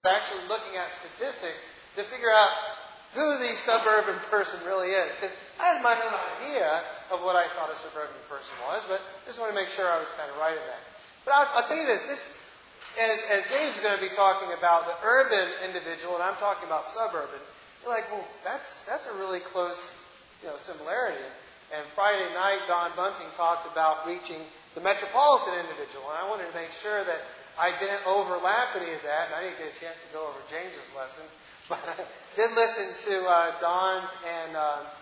actually looking at statistics to figure out who the suburban person really is. Because I had my own idea of what I thought a suburban person was, but just want to make sure I was kind of right in that. But I'll tell you this as James is going to be talking about the urban individual, and I'm talking about suburban, you're like, well, that's a really close similarity. And Friday night, Don Bunting talked about reaching the metropolitan individual, and I wanted to make sure that I didn't overlap any of that, and I didn't get a chance to go over James's lesson. But I did listen to Don's, and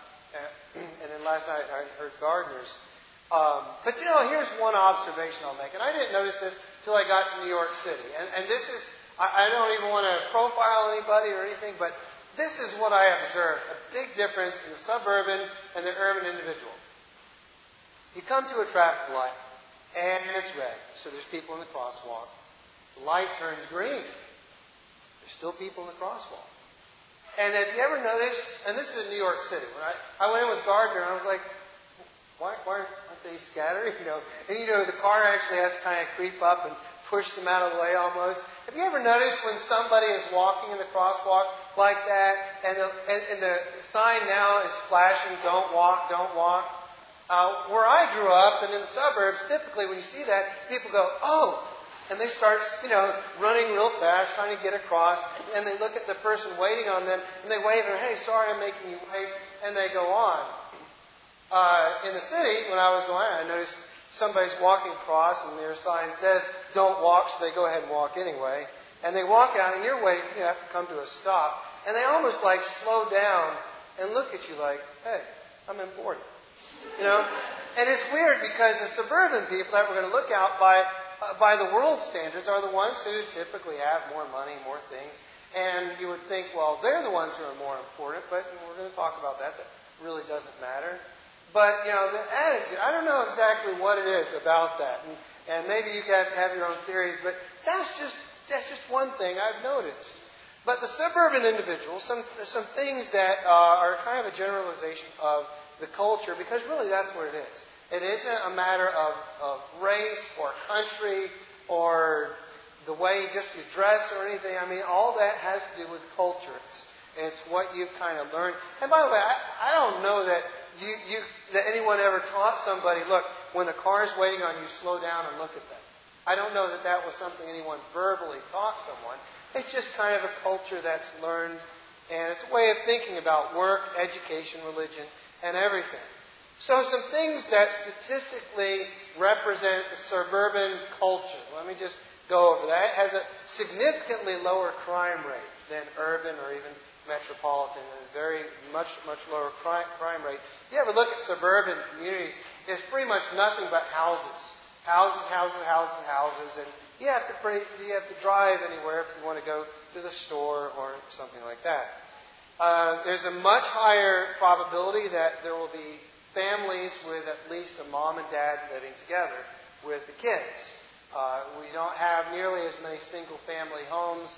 then last night I heard Gardner's. But here's one observation I'll make, and I didn't notice this till I got to New York City. And this is, I don't even want to profile anybody or anything, but this is what I observed, a big difference in the suburban and the urban individual. You come to a traffic light, and it's red, so there's people in the crosswalk. The light turns green. There's still people in the crosswalk. And have you ever noticed, and this is in New York City, when I went in with Gardner, and I was like, why aren't they scattering? And the car actually has to kind of creep up and push them out of the way almost. Have you ever noticed when somebody is walking in the crosswalk like that, and the sign now is flashing, don't walk, don't walk? Where I grew up, and in the suburbs, typically when you see that, people go, oh, and they start, running real fast, trying to get across, and they look at the person waiting on them, and they wave, and hey, sorry, I'm making you wait, and they go on. In the city, when I was going, I noticed somebody's walking across, and their sign says, don't walk, so they go ahead and walk anyway. And they walk out, and you're waiting, you have to come to a stop, and they almost like slow down and look at you like, hey, I'm important. And it's weird because the suburban people that we're going to look out by the world standards are the ones who typically have more money, more things. And you would think, well, they're the ones who are more important, but we're going to talk about that. That really doesn't matter. But, the attitude, I don't know exactly what it is about that. And maybe you have your own theories, but that's just one thing I've noticed. But the suburban individual, some things that are kind of a generalization of the culture, because really that's what it is. It isn't a matter of race or country or the way just you dress or anything. I mean, all that has to do with culture. It's what you've kind of learned. And by the way, I don't know that that anyone ever taught somebody, look, when a car is waiting on you, slow down and look at them. I don't know that was something anyone verbally taught someone. It's just kind of a culture that's learned, and it's a way of thinking about work, education, religion, and everything. So some things that statistically represent the suburban culture. Let me just go over that. It has a significantly lower crime rate than urban or even metropolitan, and a very much lower crime rate. If you ever look at suburban communities, it's pretty much nothing but houses. Houses, and you have to drive anywhere if you want to go to the store or something like that. There's a much higher probability that there will be families with at least a mom and dad living together with the kids. We don't have nearly as many single-parent homes,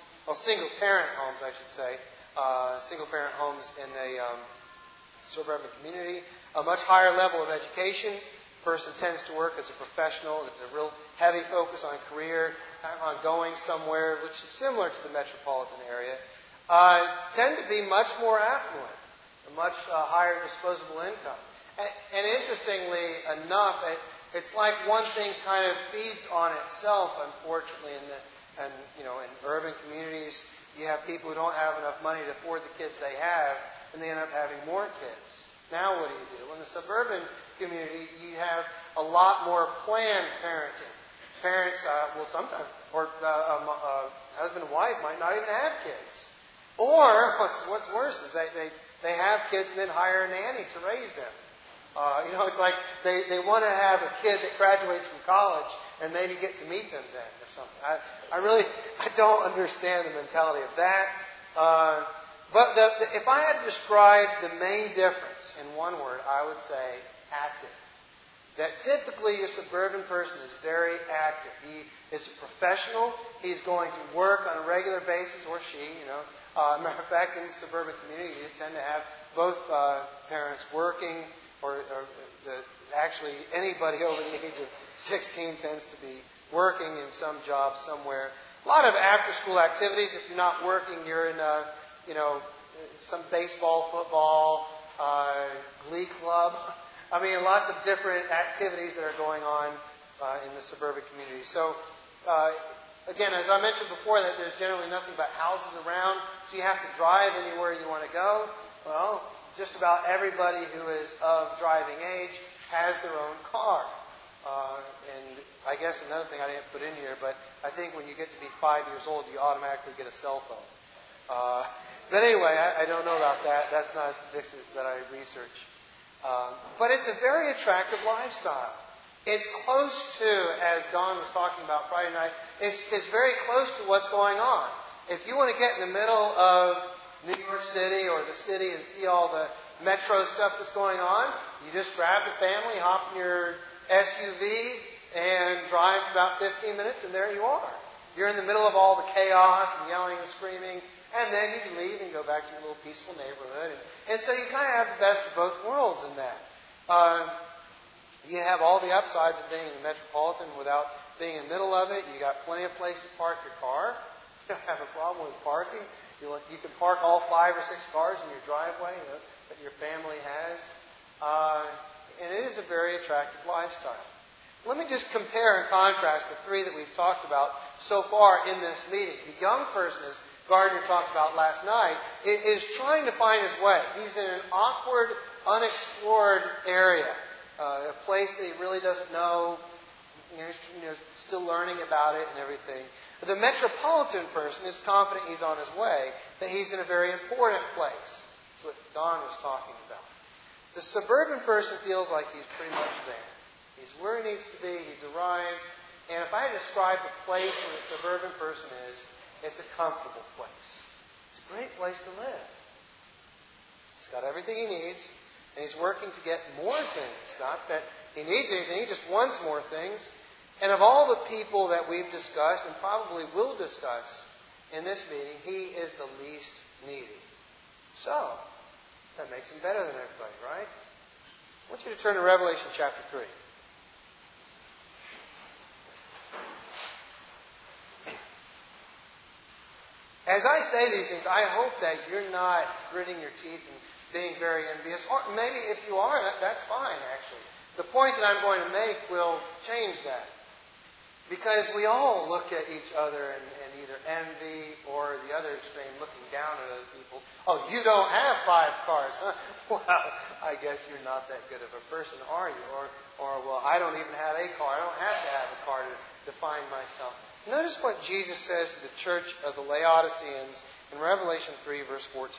I should say, single-parent homes in a suburban community. A much higher level of education. The person tends to work as a professional. There's a real heavy focus on career, on going somewhere, which is similar to the metropolitan area. Tend to be much more affluent, a much higher disposable income. And interestingly enough, it's like one thing kind of feeds on itself, unfortunately, in urban communities. You have people who don't have enough money to afford the kids they have, and they end up having more kids. Now what do? In the suburban community, you have a lot more planned parenting. Parents will sometimes, or husband and wife might not even have kids. Or what's worse is they have kids and then hire a nanny to raise them. It's like they want to have a kid that graduates from college and maybe get to meet them then or something. I don't understand the mentality of that. But if I had to describe the main difference in one word, I would say active. That typically your suburban person is very active. He is a professional. He's going to work on a regular basis, or she, matter of fact, in the suburban community, you tend to have both parents working, or actually anybody over the age of 16 tends to be working in some job somewhere. A lot of after-school activities. If you're not working, you're in, some baseball, football, glee club. I mean, lots of different activities that are going on in the suburban community. So, again, as I mentioned before, that there's generally nothing but houses around, so you have to drive anywhere you want to go. Well, just about everybody who is of driving age has their own car. And I guess another thing I didn't put in here, but I think when you get to be 5 years old, you automatically get a cell phone. But anyway, I don't know about that. That's not a statistic that I research. But it's a very attractive lifestyle. It's close to, as Don was talking about Friday night, it's very close to what's going on. If you want to get in the middle of New York City or the city and see all the metro stuff that's going on, you just grab the family, hop in your SUV, and drive about 15 minutes, and there you are. You're in the middle of all the chaos and yelling and screaming, and then you can leave and go back to your little peaceful neighborhood. And so you kind of have the best of both worlds in that. You have all the upsides of being in the metropolitan without being in the middle of it. You got plenty of place to park your car. You don't have a problem with parking. You can park all 5 or 6 cars in your driveway that your family has. And it is a very attractive lifestyle. Let me just compare and contrast the three that we've talked about so far in this meeting. The young person, as Gardner talked about last night, is trying to find his way. He's in an awkward, unexplored area, a place that he really doesn't know. He's still learning about it and everything. The metropolitan person is confident he's on his way, that he's in a very important place. That's what Don was talking about. The suburban person feels like he's pretty much there. He's where he needs to be. He's arrived. And if I had to describe the place where the suburban person is, it's a comfortable place. It's a great place to live. He's got everything he needs, and he's working to get more things. Not that he needs anything, he just wants more things. And of all the people that we've discussed, and probably will discuss in this meeting, he is the least needy. So, that makes him better than everybody, right? I want you to turn to Revelation chapter 3. As I say these things, I hope that you're not gritting your teeth and being very envious. Or maybe if you are, that's fine, actually. The point that I'm going to make will change that. Because we all look at each other and either envy or the other extreme, looking down at other people. Oh, you don't have 5 cars, huh? Well, I guess you're not that good of a person, are you? Or well, I don't even have a car. I don't have to have a car to define myself. Notice what Jesus says to the church of the Laodiceans in Revelation 3, verse 14.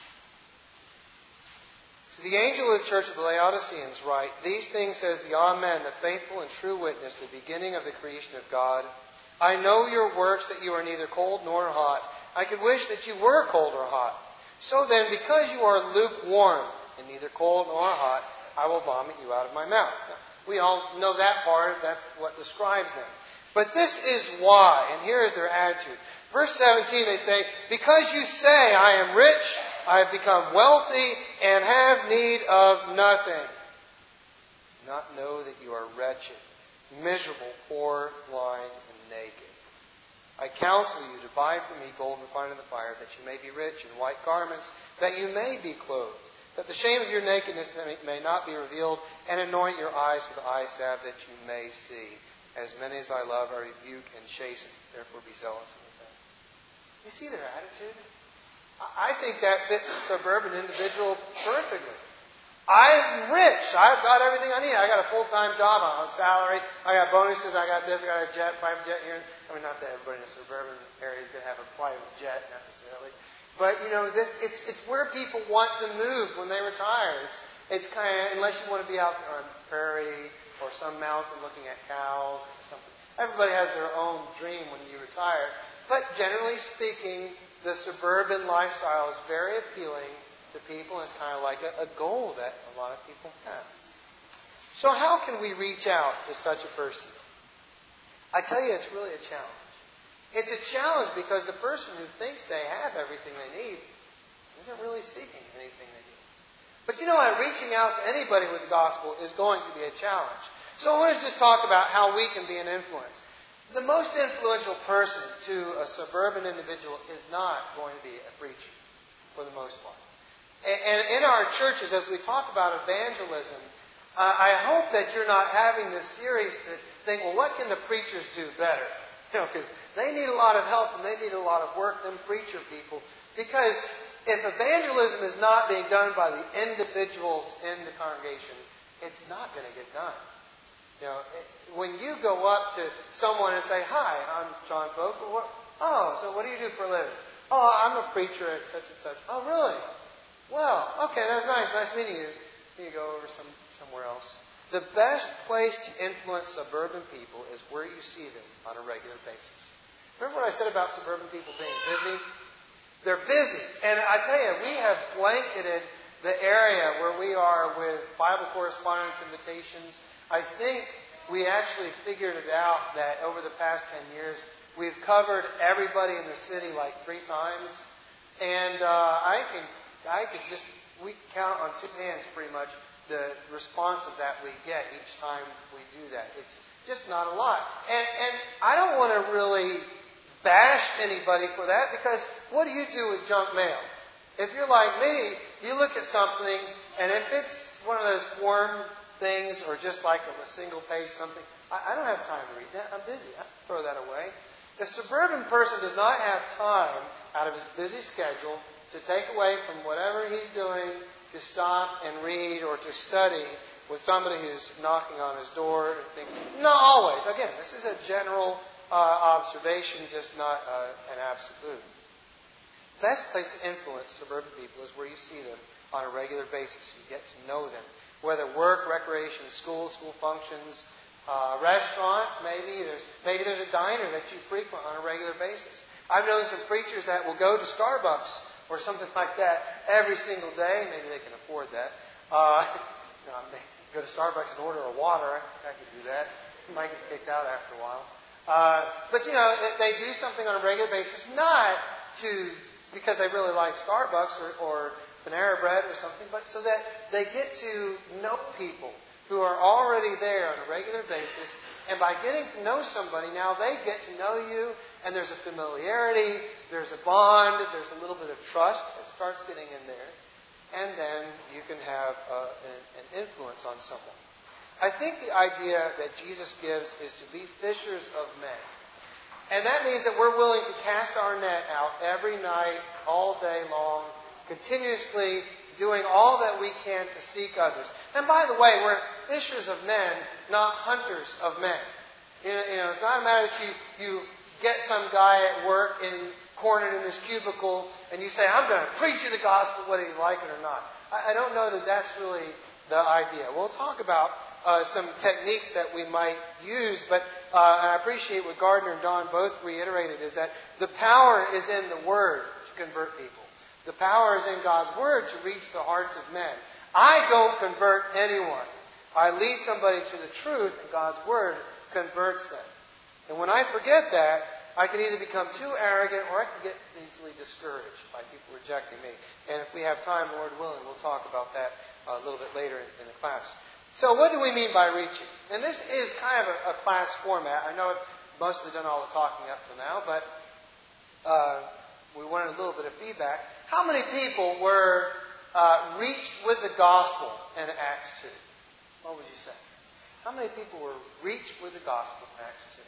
To the angel of the church of the Laodiceans write, "These things says the Amen, the faithful and true witness, the beginning of the creation of God. I know your works, that you are neither cold nor hot. I could wish that you were cold or hot. So then, because you are lukewarm and neither cold nor hot, I will vomit you out of my mouth." Now, we all know that part. That's what describes them. But this is why, and here is their attitude. Verse 17, they say, "Because you say, I am rich, I have become wealthy, and have need of nothing. Do not know that you are wretched, miserable, poor, blind, and naked. I counsel you to buy from me gold refined in the fire, that you may be rich, and white garments, that you may be clothed, that the shame of your nakedness may not be revealed, and anoint your eyes with eye salve, that you may see. As many as I love, I rebuke and chasten. Therefore be zealous and repent." You see their attitude? I think that fits the suburban individual perfectly. I'm rich. I've got everything I need. I got a full-time job. I'm on salary. I got bonuses. I got this. I got a jet, private jet here. I mean, not that everybody in a suburban area is going to have a private jet necessarily. But, it's where people want to move when they retire. It's kind of, unless you want to be out there on the prairie or some mountain looking at cows or something. Everybody has their own dream when you retire. But generally speaking, the suburban lifestyle is very appealing to people. It's kind of like a goal that a lot of people have. So how can we reach out to such a person? I tell you, it's really a challenge. It's a challenge because the person who thinks they have everything they need isn't really seeking anything they need. But reaching out to anybody with the gospel is going to be a challenge. So I want to just talk about how we can be an influence. The most influential person to a suburban individual is not going to be a preacher, for the most part. And in our churches, as we talk about evangelism, I hope that you're not having this series to think, well, what can the preachers do better? Because they need a lot of help and they need a lot of work, them preacher people. Because if evangelism is not being done by the individuals in the congregation, it's not going to get done. When you go up to someone and say, "Hi, I'm John Fogle. So what do you do for a living?" "Oh, I'm a preacher at such and such." "Oh, really? Well, okay, that's nice. Nice meeting you." You go over somewhere else. The best place to influence suburban people is where you see them on a regular basis. Remember what I said about suburban people being busy? They're busy. And I tell you, we have blanketed the area where we are with Bible correspondence invitations. I think we actually figured it out that over the past 10 years, we've covered everybody in the city like 3 times. And we count on 2 hands pretty much the responses that we get each time we do that. It's just not a lot. And I don't want to really bash anybody for that, because what do you do with junk mail? If you're like me, you look at something, and if it's one of those form things or just like a single page something, I don't have time to read that. I'm busy. I throw that away. The suburban person does not have time out of his busy schedule to take away from whatever he's doing to stop and read or to study with somebody who's knocking on his door and things. Not always. Again, this is a general observation, just not an absolute. Best place to influence suburban people is where you see them on a regular basis. You get to know them. Whether work, recreation, school functions, restaurant, maybe there's a diner that you frequent on a regular basis. I've known some preachers that will go to Starbucks or something like that every single day. Maybe they can afford that. Go to Starbucks and order a water. I could do that. You might get kicked out after a while. But they do something on a regular basis, not because they really like Starbucks or Panera Bread or something, but so that they get to know people who are already there on a regular basis. And by getting to know somebody, now they get to know you, and there's a familiarity, there's a bond, there's a little bit of trust that starts getting in there. And then you can have an influence on someone. I think the idea that Jesus gives is to be fishers of men. And that means that we're willing to cast our net out every night, all day long, continuously doing all that we can to seek others. And by the way, we're fishers of men, not hunters of men. It's not a matter that you get some guy at work cornered in his cubicle and you say, "I'm going to preach you the gospel whether you like it or not." I don't know that that's really the idea. We'll talk about some techniques that we might use, but I appreciate what Gardner and Don both reiterated, is that the power is in the Word to convert people. The power is in God's Word to reach the hearts of men. I don't convert anyone. I lead somebody to the truth, and God's Word converts them. And when I forget that, I can either become too arrogant or I can get easily discouraged by people rejecting me. And if we have time, Lord willing, we'll talk about that a little bit later in the class. So what do we mean by reaching? And this is kind of a class format. I know I've mostly done all the talking up to now, but we wanted a little bit of feedback. How many people were reached with the gospel in Acts 2? What would you say? How many people were reached with the gospel in Acts 2?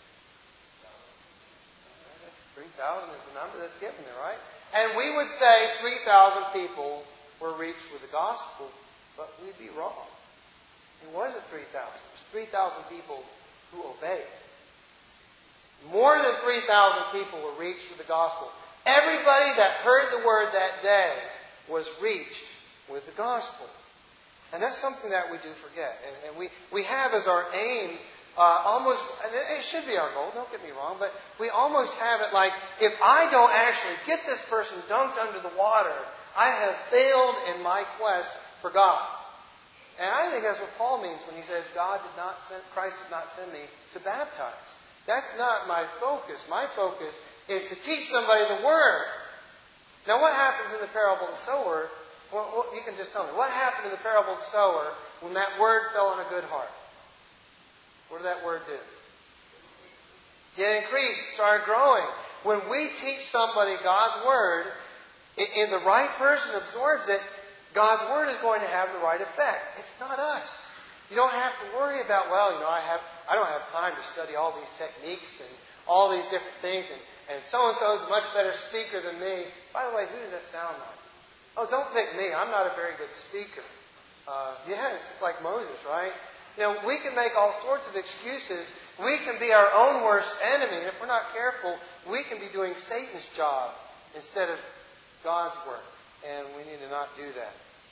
3,000 is the number that's given there, right? And we would say 3,000 people were reached with the gospel, but we'd be wrong. It wasn't 3,000. It was 3,000 people who obeyed. More than 3,000 people were reached with the gospel. Everybody that heard the word that day was reached with the gospel. And that's something that we do forget. And we have as our aim almost, and it should be our goal, don't get me wrong, but we almost have it like, if I don't actually get this person dunked under the water, I have failed in my quest for God. And I think that's what Paul means when he says Christ did not send me to baptize. That's not my focus. My focus is to teach somebody the Word. Now what happens in the parable of the sower? Well, you can just tell me. What happened in the parable of the sower when that word fell on a good heart? What did that word do? It increased. It started growing. When we teach somebody God's Word, and the right person absorbs it, God's Word is going to have the right effect. It's not us. You don't have to worry about, I don't have time to study all these techniques and all these different things, and so-and-so is a much better speaker than me. By the way, who does that sound like? Oh, don't pick me. I'm not a very good speaker. It's just like Moses, right? We can make all sorts of excuses. We can be our own worst enemy. And if we're not careful, we can be doing Satan's job instead of God's work. And we need to not do that.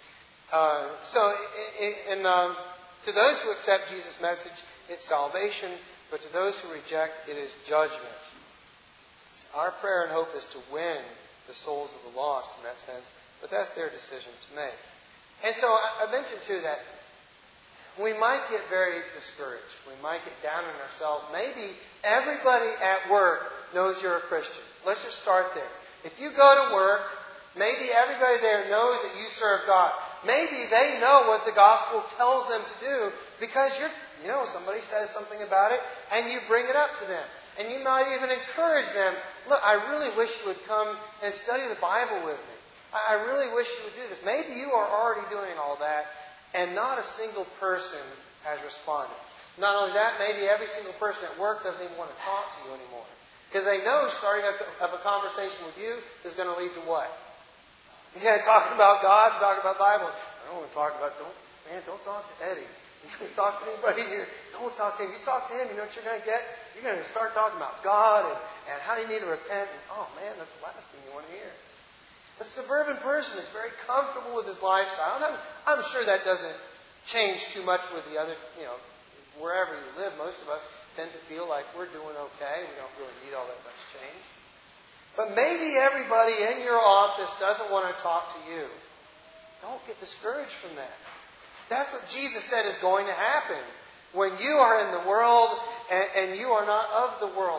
To those who accept Jesus' message, it's salvation. But to those who reject, it is judgment. Our prayer and hope is to win the souls of the lost in that sense. But that's their decision to make. And so I mentioned too that we might get very discouraged. We might get down on ourselves. Maybe everybody at work knows you're a Christian. Let's just start there. If you go to work, maybe everybody there knows that you serve God. Maybe they know what the gospel tells them to do because somebody says something about it and you bring it up to them. And you might even encourage them, look, I really wish you would come and study the Bible with me. I really wish you would do this. Maybe you are already doing all that and not a single person has responded. Not only that, maybe every single person at work doesn't even want to talk to you anymore. Because they know starting up a conversation with you is going to lead to what? Talking about God, talking about the Bible. I don't want to talk about, don't talk to Eddie. You can talk to anybody here. Don't talk to him. You talk to him, you know what you're going to get? You're going to start talking about God and how you need to repent. And, that's the last thing you want to hear. The suburban person is very comfortable with his lifestyle. And I'm sure that doesn't change too much with the other, wherever you live. Most of us tend to feel like we're doing okay. We don't really need all that much change. But maybe everybody in your office doesn't want to talk to you. Don't get discouraged from that. That's what Jesus said is going to happen. When you are in the world and you are not of the world.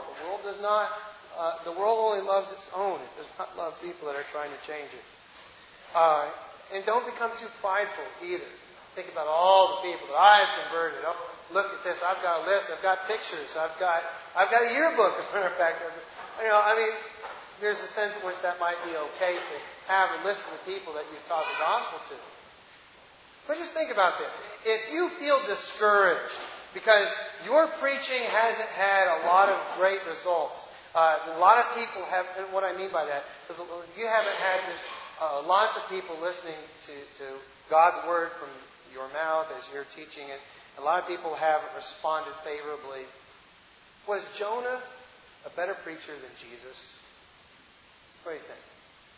The world only loves its own. It does not love people that are trying to change it. And don't become too prideful either. Think about all the people that I've converted. Oh, look at this. I've got a list. I've got pictures. I've got a yearbook, as a matter of fact. There's a sense in which that might be okay to have a list of the people that you've taught the gospel to. But just think about this. If you feel discouraged because your preaching hasn't had a lot of great results, a lot of people have, and what I mean by that is you haven't had just lots of people listening to God's Word from your mouth as you're teaching it. A lot of people haven't responded favorably. Was Jonah a better preacher than Jesus? What do you think?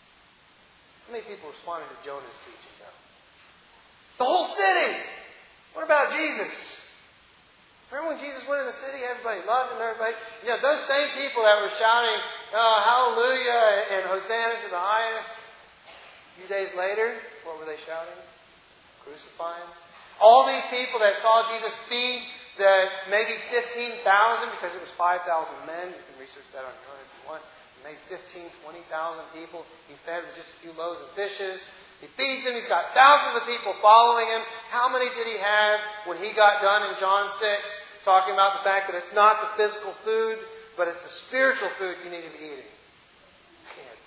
How many people responded to Jonah's teaching, though? The whole city! What about Jesus? Remember when Jesus went in the city, everybody loved him, those same people that were shouting, hallelujah and Hosanna to the highest, a few days later, what were they shouting? Crucify him. All these people that saw Jesus feed maybe 15,000, because it was 5,000 men, you can research that on your own if you want, maybe 15,000, 20,000 people he fed with just a few loaves and fishes. He feeds them. He's got thousands of people following him. How many did he have when he got done in John 6, talking about the fact that it's not the physical food, but it's the spiritual food you need to be eating? He had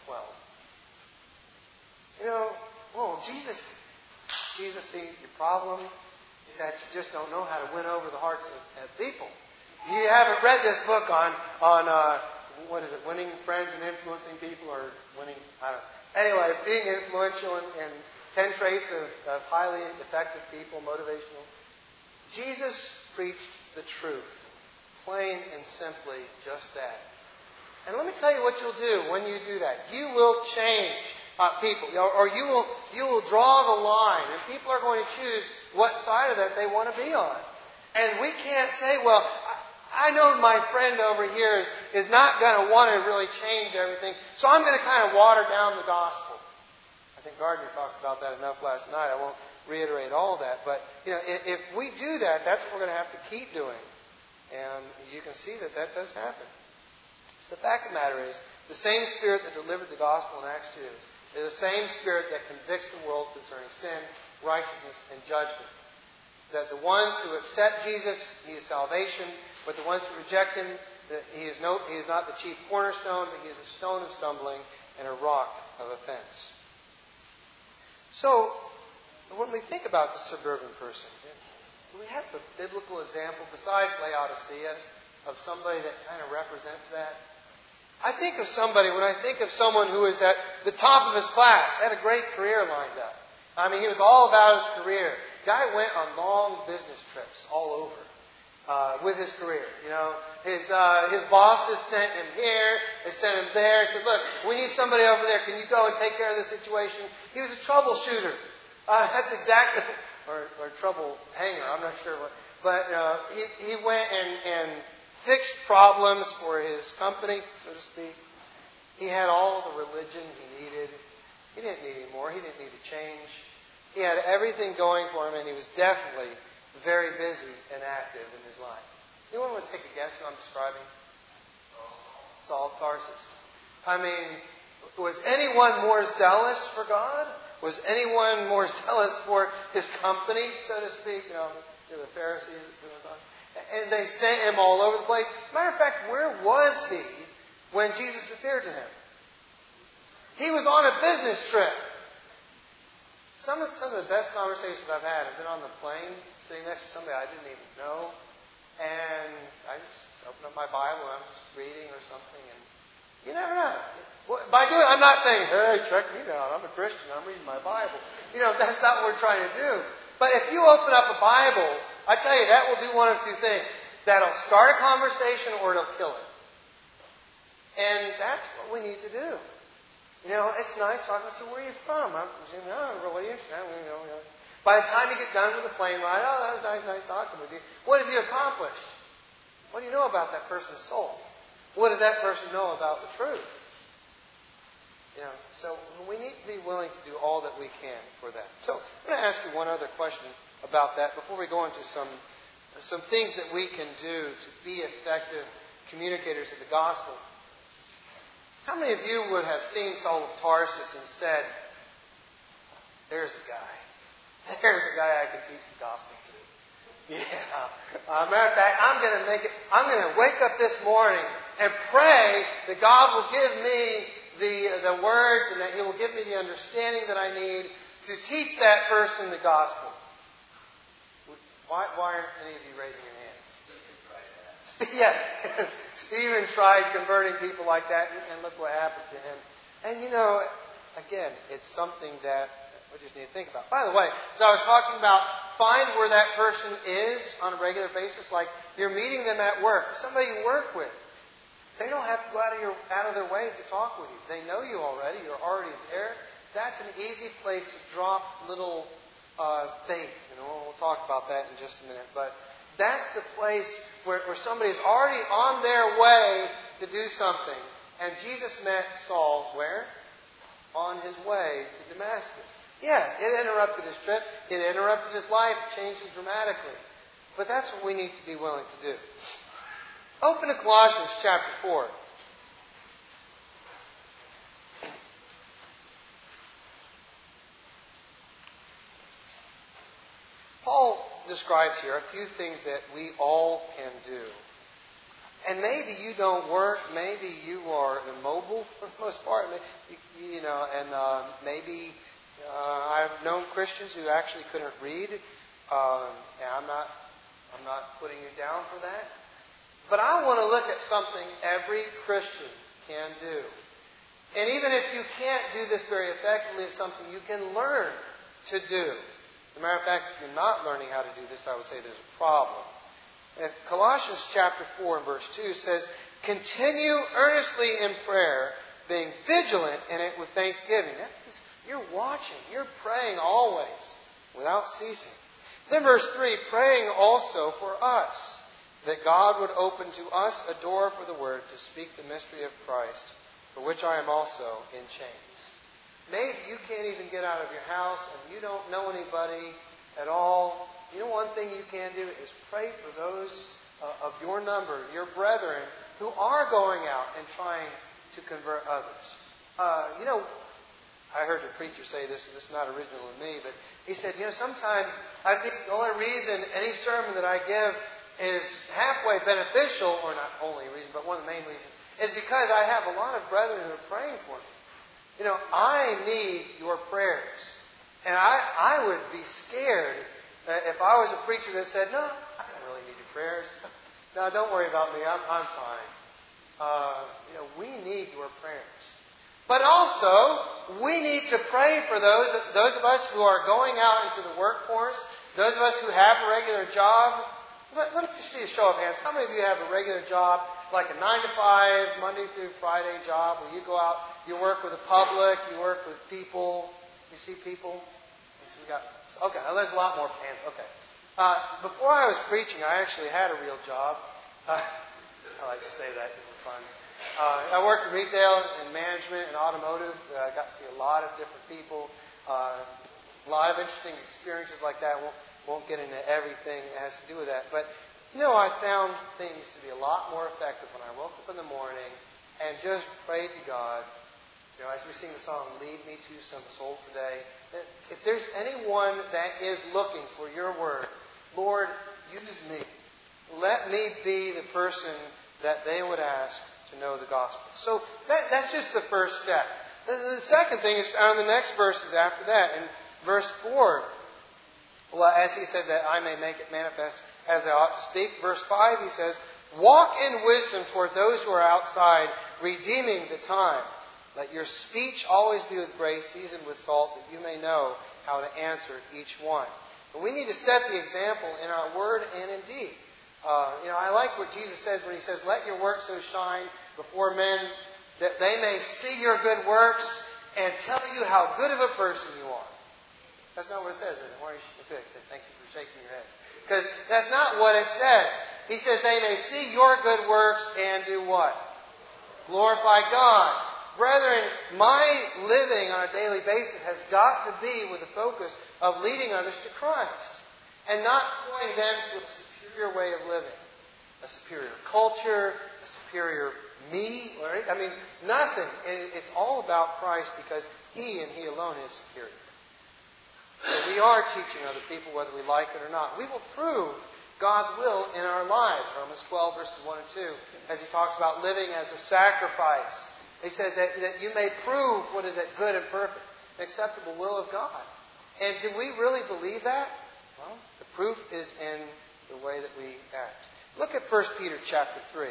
12. Jesus, see, your problem is that you just don't know how to win over the hearts of people. You haven't read this book on winning friends and influencing people, or winning, I don't know. Anyway, being influential and 10 traits of highly effective people, motivational. Jesus preached the truth, plain and simply, just that. And let me tell you what you'll do when you do that. You will change people, or you will draw the line, and people are going to choose what side of that they want to be on. And we can't say, well, I know my friend over here is not going to want to really change everything, so I'm going to kind of water down the gospel. I think Gardner talked about that enough last night. I won't reiterate all that. But, if we do that, that's what we're going to have to keep doing. And you can see that does happen. So the fact of the matter is, the same Spirit that delivered the gospel in Acts 2 is the same Spirit that convicts the world concerning sin, righteousness, and judgment. That the ones who accept Jesus need salvation, but the ones who reject Him He is not the chief cornerstone, but he is a stone of stumbling and a rock of offense. So, when we think about the suburban person, do we have a biblical example besides Laodicea of somebody that kind of represents that? I think of somebody, when I think of someone who is at the top of his class, had a great career lined up. I mean, he was all about his career. Guy went on long business trips all over with his career. His bosses sent him here, they sent him there. Said, "Look, we need somebody over there. Can you go and take care of the situation?" He was a troubleshooter. That's exactly, or trouble hanger. I'm not sure what, but he went and fixed problems for his company, so to speak. He had all the religion he needed. He didn't need any more. He didn't need to change. He had everything going for him, and he was definitely very busy and active in his life. Anyone want to take a guess who I'm describing? Saul of Tarsus. I mean, was anyone more zealous for God? Was anyone more zealous for his company, so to speak? The Pharisees. And they sent him all over the place. Matter of fact, where was he when Jesus appeared to him? He was on a business trip. Some of the best conversations I've had have been on the plane, sitting next to somebody I didn't even know. And I just open up my Bible and I'm just reading or something. And you never know. By doing, I'm not saying, "Hey, check me out. I'm a Christian. I'm reading my Bible." That's not what we're trying to do. But if you open up a Bible, I tell you, that will do one of two things. That'll start a conversation or it'll kill it. And that's what we need to do. It's nice talking about, "So where are you from?" I'm saying, "What are you interested in?" By the time you get done with the plane ride, "Oh, that was nice talking with you." What have you accomplished? What do you know about that person's soul? What does that person know about the truth? So we need to be willing to do all that we can for that. So I'm going to ask you one other question about that before we go into some things that we can do to be effective communicators of the gospel. How many of you would have seen Saul of Tarsus and said, "There's a guy. There's a guy I can teach the gospel to"? Yeah. Matter of fact, I'm going to wake up this morning and pray that God will give me the words and that He will give me the understanding that I need to teach that person the gospel. Why aren't any of you raising your hands? Yeah. Stephen tried converting people like that, and look what happened to him. And again, it's something that we just need to think about. By the way, as I was talking about, find where that person is on a regular basis, like you're meeting them at work, somebody you work with. They don't have to go out of their way to talk with you. They know you already. You're already there. That's an easy place to drop little faith. We'll talk about that in just a minute. But that's the place where somebody's already on their way to do something. And Jesus met Saul where? On his way to Damascus. Yeah, it interrupted his trip. It interrupted his life. It changed him dramatically. But that's what we need to be willing to do. Open to Colossians chapter 4. Paul describes here a few things that we all can do. And maybe you don't work. Maybe you are immobile for the most part. Maybe I've known Christians who actually couldn't read. And I'm not putting you down for that. But I want to look at something every Christian can do. And even if you can't do this very effectively, it's something you can learn to do. As a matter of fact, if you're not learning how to do this, I would say there's a problem. And Colossians chapter 4 and verse 2 says, "Continue earnestly in prayer, being vigilant in it with thanksgiving." That means you're watching, you're praying always, without ceasing. Then verse 3, "Praying also for us, that God would open to us a door for the word to speak the mystery of Christ, for which I am also in chains." Maybe you can't even get out of your house and you don't know anybody at all. One thing you can do is pray for those of your number, your brethren, who are going out and trying to convert others. I heard a preacher say this, and this is not original to me, but he said, sometimes I think the only reason any sermon that I give is halfway beneficial, or not only a reason, but one of the main reasons, is because I have a lot of brethren who are praying for me. I need your prayers. And I would be scared if I was a preacher that said, no, I don't really need your prayers. No, don't worry about me. I'm fine. We need your prayers. But also, we need to pray for those of us who are going out into the workforce, those of us who have a regular job. Let me just see a show of hands. How many of you have a regular job, like a 9-to-5, Monday through Friday job, where you go out, you work with the public, you work with people? You see people? Okay, now there's a lot more hands. Okay. Before I was preaching, I actually had a real job. I like to say that because it's fun. I worked in retail and management and automotive. I got to see a lot of different people, a lot of interesting experiences like that. Won't get into everything that has to do with that. But, I found things to be a lot more effective when I woke up in the morning and just prayed to God. As we sing the song, Lead Me to Some Soul Today, that if there's anyone that is looking for your word, Lord, use me. Let me be the person that they would ask to know the gospel. So that's just the first step. The second thing is found in the next verses after that. In verse 4, well, as he said that I may make it manifest as I ought to speak. Verse 5, he says, walk in wisdom toward those who are outside, redeeming the time. Let your speech always be with grace, seasoned with salt, that you may know how to answer each one. But we need to set the example in our word and in deed. I like what Jesus says when he says, let your work so shine before men that they may see your good works and tell you how good of a person you are. That's not what it says, is it? Why are you good? Thank you for shaking your head. Because that's not what it says. He says they may see your good works and do what? Glorify God. Brethren, my living on a daily basis has got to be with the focus of leading others to Christ and not pointing them to a superior way of living, a superior culture, a superior me. Nothing. It's all about Christ because He and He alone is superior. So we are teaching other people whether we like it or not. We will prove God's will in our lives. Romans 12, verses 1 and 2, as he talks about living as a sacrifice. He says that you may prove what is that good and perfect and acceptable will of God. And do we really believe that? Well, the proof is in the way that we act. Look at 1 Peter chapter 3.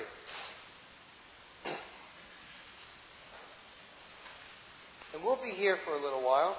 And we'll be here for a little while.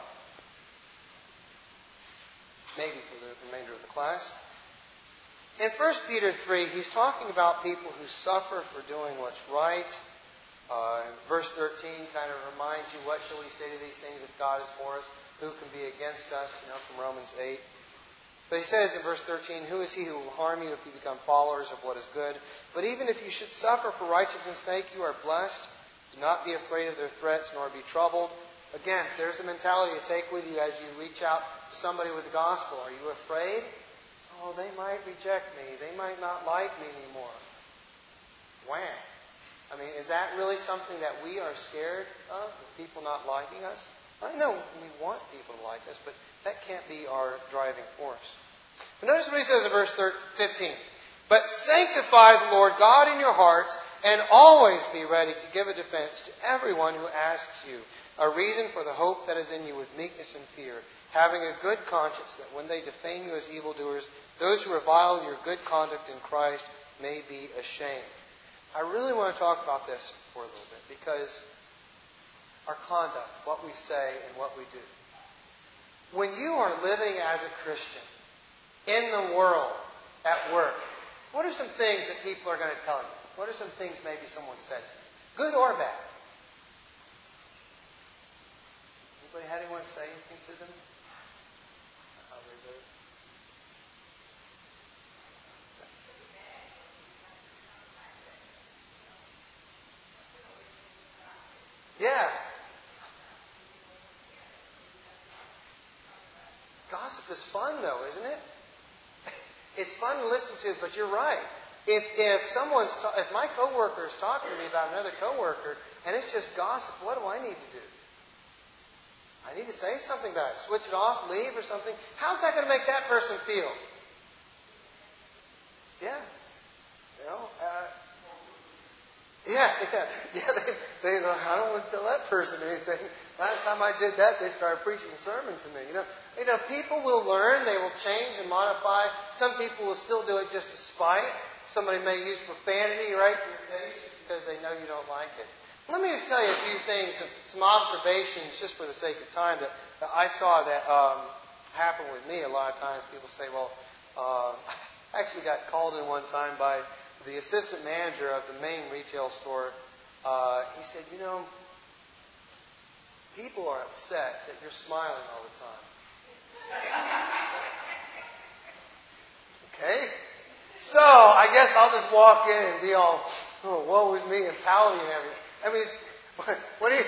Maybe for the remainder of the class. In 1 Peter 3, he's talking about people who suffer for doing what's right. Verse 13 kind of reminds you, what shall we say to these things? If God is for us, who can be against us? From Romans 8. But he says in verse 13, who is he who will harm you if you become followers of what is good? But even if you should suffer for righteousness' sake, you are blessed. Do not be afraid of their threats, nor be troubled. Again, there's the mentality to take with you as you reach out to somebody with the gospel. Are you afraid? Oh, they might reject me. They might not like me anymore. Wham. Is that really something that we are scared of people not liking us? I know we want people to like us, but that can't be our driving force. But notice what he says in verse 15. But sanctify the Lord God in your hearts, and always be ready to give a defense to everyone who asks you a reason for the hope that is in you with meekness and fear, having a good conscience, that when they defame you as evildoers, those who revile your good conduct in Christ may be ashamed. I really want to talk about this for a little bit, because our conduct, what we say and what we do. When you are living as a Christian in the world, at work, what are some things that people are going to tell you? What are some things maybe someone said to you? Good or bad? Anybody had anyone say anything to them? How they do it? Yeah. Gossip is fun, though, isn't it? It's fun to listen to, but you're right. If my coworker is talking to me about another coworker and it's just gossip, what do I need to do? I need to say something about it. Switch it off, leave, or something. How's that going to make that person feel? Yeah. they I don't want to tell that person anything. Last time I did that, they started preaching a sermon to me. People will learn, they will change and modify. Some people will still do it just to spite. Somebody may use profanity right to your face because they know you don't like it. Let me just tell you a few things, some observations, just for the sake of time, that I saw that happen with me. A lot of times people say, well, I actually got called in one time by the assistant manager of the main retail store. He said, people are upset that you're smiling all the time. Okay? So, I guess I'll just walk in and be all, oh, woe is me, and pouty and everything. I mean, what do you...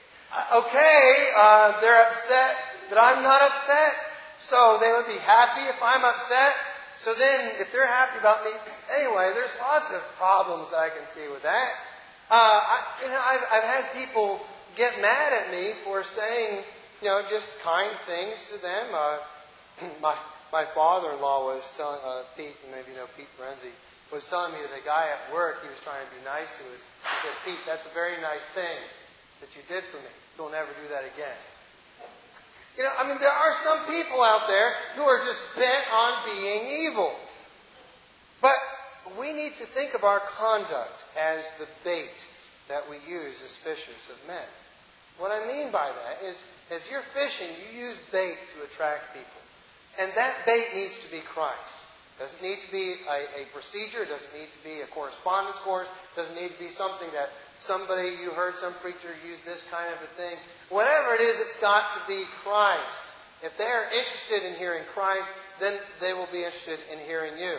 they're upset that I'm not upset, so they would be happy if I'm upset. So then, if they're happy about me... Anyway, there's lots of problems that I can see with that. I've had people get mad at me for saying, just kind things to them. My father-in-law was telling Pete, maybe you know Pete Renzi, was telling me that a guy at work he was trying to be nice to. He said, Pete, that's a very nice thing that you did for me. You'll never do that again. There are some people out there who are just bent on being evil. But we need to think of our conduct as the bait that we use as fishers of men. What I mean by that is, as you're fishing, you use bait to attract people. And that bait needs to be Christ. It doesn't need to be a procedure. It doesn't need to be a correspondence course. It doesn't need to be something that you heard some preacher use this kind of a thing. Whatever it is, it's got to be Christ. If they're interested in hearing Christ, then they will be interested in hearing you.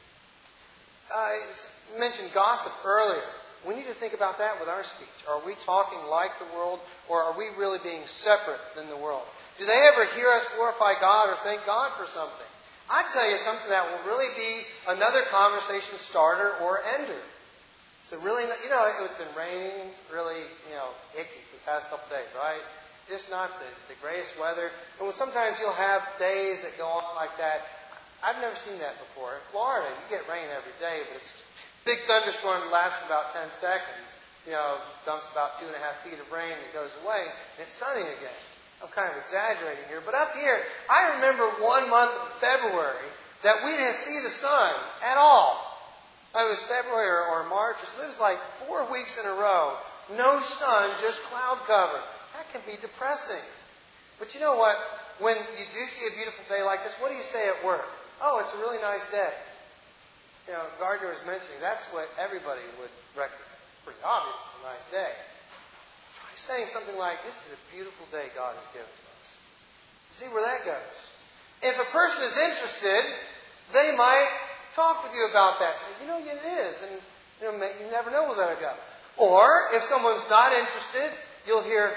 I mentioned gossip earlier. We need to think about that with our speech. Are we talking like the world, or are we really being separate than the world? Do they ever hear us glorify God or thank God for something? I tell you something that will really be another conversation starter or ender. So really, it's been raining really, icky for the past couple of days, right? Just not the greatest weather. And sometimes you'll have days that go on like that. I've never seen that before. In Florida, you get rain every day, but it's a big thunderstorm that lasts for about 10 seconds. Dumps about 2.5 feet of rain, it goes away, and it's sunny again. I'm kind of exaggerating here, but up here, I remember 1 month of February that we didn't see the sun at all. It was February or March. It was like 4 weeks in a row. No sun, just cloud cover. That can be depressing. But you know what? When you do see a beautiful day like this, what do you say at work? Oh, it's a really nice day. Gardner was mentioning that's what everybody would recognize. Pretty obvious it's a nice day. Try saying something like, this is a beautiful day God has given to us. See where that goes. If a person is interested, they might talk with you about that. Say, it is. And you never know where that'll go. Or, if someone's not interested, you'll hear,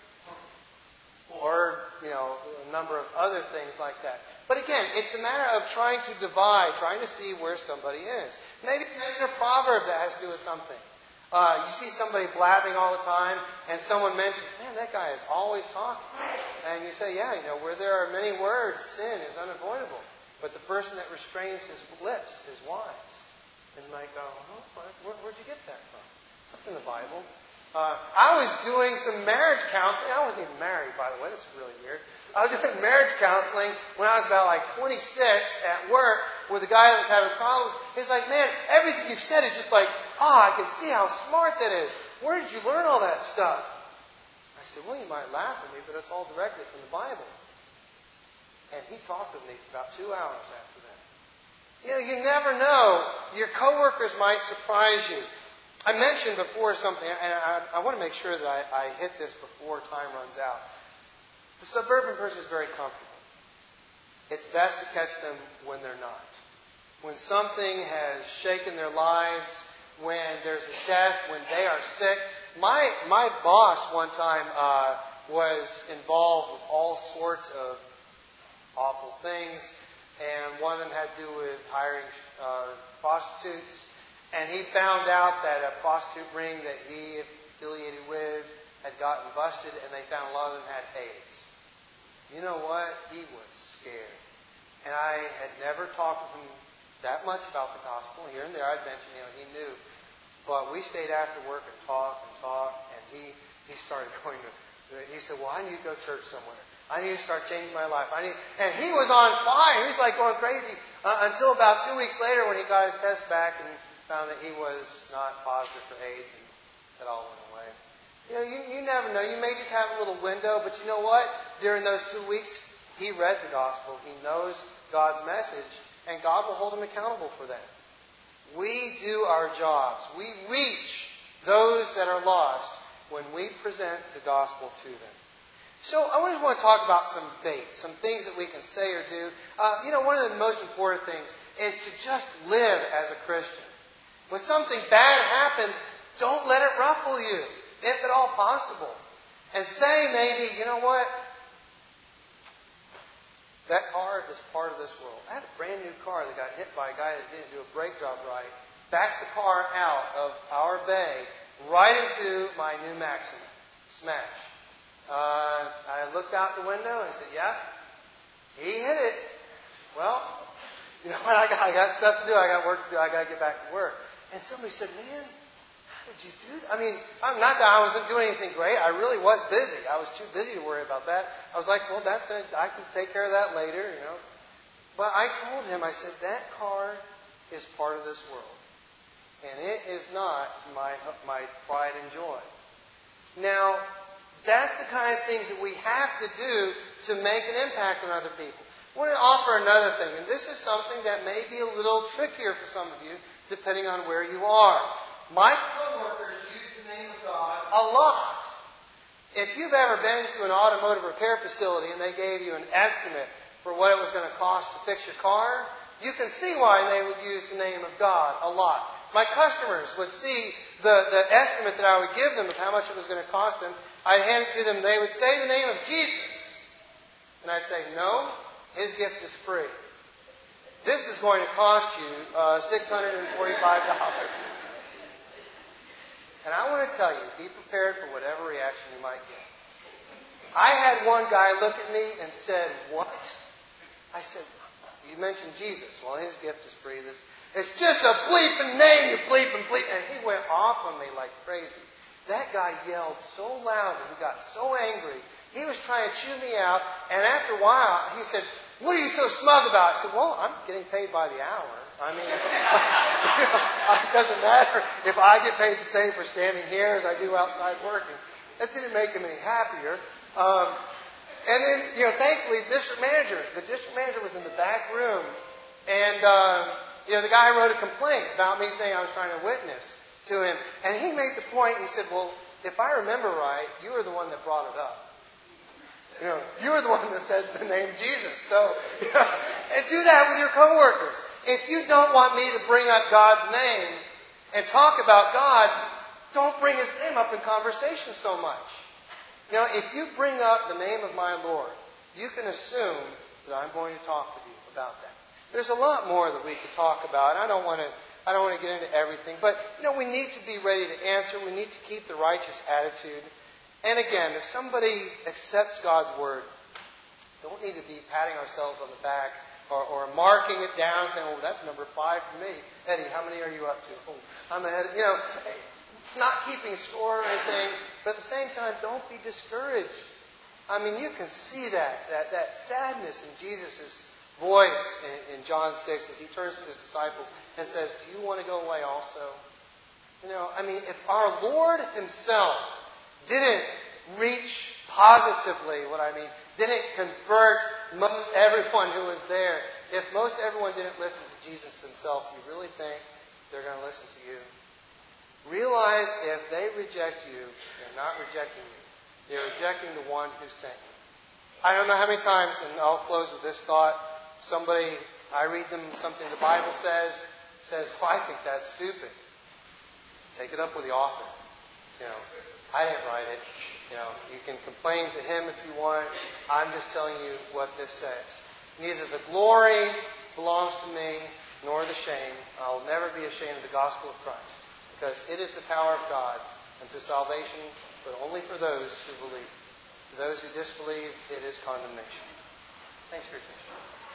or, a number of other things like that. But again, it's a matter of trying to divide, trying to see where somebody is. Maybe there's a proverb that has to do with something. You see somebody blabbing all the time, and someone mentions, man, that guy is always talking. And you say, yeah, where there are many words, sin is unavoidable. But the person that restrains his lips is wise. And you might go, where'd you get that from? That's in the Bible. I was doing some marriage counseling. I wasn't even married, by the way. This is really weird. I was doing marriage counseling when I was about 26 at work with a guy that was having problems. He's like, man, everything you've said is just like, I can see how smart that is. Where did you learn all that stuff? I said, well, you might laugh at me, but it's all directly from the Bible. And he talked with me for about 2 hours after that. You never know. Your coworkers might surprise you. I mentioned before something, and I want to make sure that I hit this before time runs out. The suburban person is very comfortable. It's best to catch them when they're not. When something has shaken their lives, when there's a death, when they are sick. My boss one time was involved with all sorts of awful things, and one of them had to do with hiring prostitutes. And he found out that a prostitute ring that he affiliated with had gotten busted, and they found a lot of them had AIDS. You know what? He was scared. And I had never talked with him that much about the gospel. Here and there I'd mentioned, he knew. But we stayed after work and talked, and he started going to, he said, well, I need to go to church somewhere. I need to start changing my life. And he was on fire. He was like going crazy until about 2 weeks later when he got his test back and found that he was not positive for AIDS, and it all went away. You know, you never know. You may just have a little window, but you know what? During those 2 weeks, he read the gospel. He knows God's message, and God will hold him accountable for that. We do our jobs. We reach those that are lost when we present the gospel to them. So I just want to talk about some bait, some things that we can say or do. One of the most important things is to just live as a Christian. When something bad happens, don't let it ruffle you, if at all possible. And say maybe, you know what? That car is part of this world. I had a brand new car that got hit by a guy that didn't do a brake job right. Backed the car out of our bay, right into my new Maxima. Smash. I looked out the window and I said, yeah, he hit it. Well, you know what? I got stuff to do. I got work to do. I got to get back to work. And somebody said, man, how did you do that? I mean, not that I wasn't doing anything great. I really was busy. I was too busy to worry about that. I was like, well, I can take care of that later, you know. But I told him, I said, that car is part of this world. And it is not my pride and joy. Now, that's the kind of things that we have to do to make an impact on other people. I want to offer another thing, and this is something that may be a little trickier for some of you, depending on where you are. My coworkers use the name of God a lot. If you've ever been to an automotive repair facility and they gave you an estimate for what it was going to cost to fix your car, you can see why they would use the name of God a lot. My customers would see the estimate that I would give them of how much it was going to cost them. I'd hand it to them. They would say the name of Jesus. And I'd say, no, his gift is free. This is going to cost you $645. And I want to tell you, be prepared for whatever reaction you might get. I had one guy look at me and said, what? I said, you mentioned Jesus. Well, his gift is free. It's just a bleeping name, you bleep and bleep. And he went off on me like crazy. That guy yelled so loud and he got so angry. He was trying to chew me out. And after a while, he said, what are you so smug about? I said, well, I'm getting paid by the hour. I mean, it doesn't matter if I get paid the same for standing here as I do outside working. That didn't make him any happier. And then, thankfully, the district manager was in the back room. And, the guy wrote a complaint about me saying I was trying to witness to him. And he made the point, he said, well, if I remember right, you were the one that brought it up. You were the one that said the name Jesus. So, and do that with your coworkers. If you don't want me to bring up God's name and talk about God, don't bring his name up in conversation so much. If you bring up the name of my Lord, you can assume that I'm going to talk with you about that. There's a lot more that we could talk about. I don't want to get into everything. But, we need to be ready to answer. We need to keep the righteous attitude. And again, if somebody accepts God's word, don't need to be patting ourselves on the back or marking it down, saying, oh, that's number 5 for me. Eddie, how many are you up to? Oh, I'm ahead. Not keeping score or anything. But at the same time, don't be discouraged. I mean, you can see that sadness in Jesus' voice in John 6 as he turns to his disciples and says, do you want to go away also? If our Lord himself didn't reach positively, didn't convert most everyone who was there, if most everyone didn't listen to Jesus himself, you really think they're going to listen to you? Realize if they reject you, they're not rejecting you. They're rejecting the one who sent you. I don't know how many times, and I'll close with this thought, I read them something the Bible says, well, I think that's stupid. Take it up with the author. I didn't write it. You can complain to him if you want. I'm just telling you what this says. Neither the glory belongs to me, nor the shame. I'll never be ashamed of the gospel of Christ, because it is the power of God unto salvation, but only for those who believe. For those who disbelieve, it is condemnation. Thanks for your attention.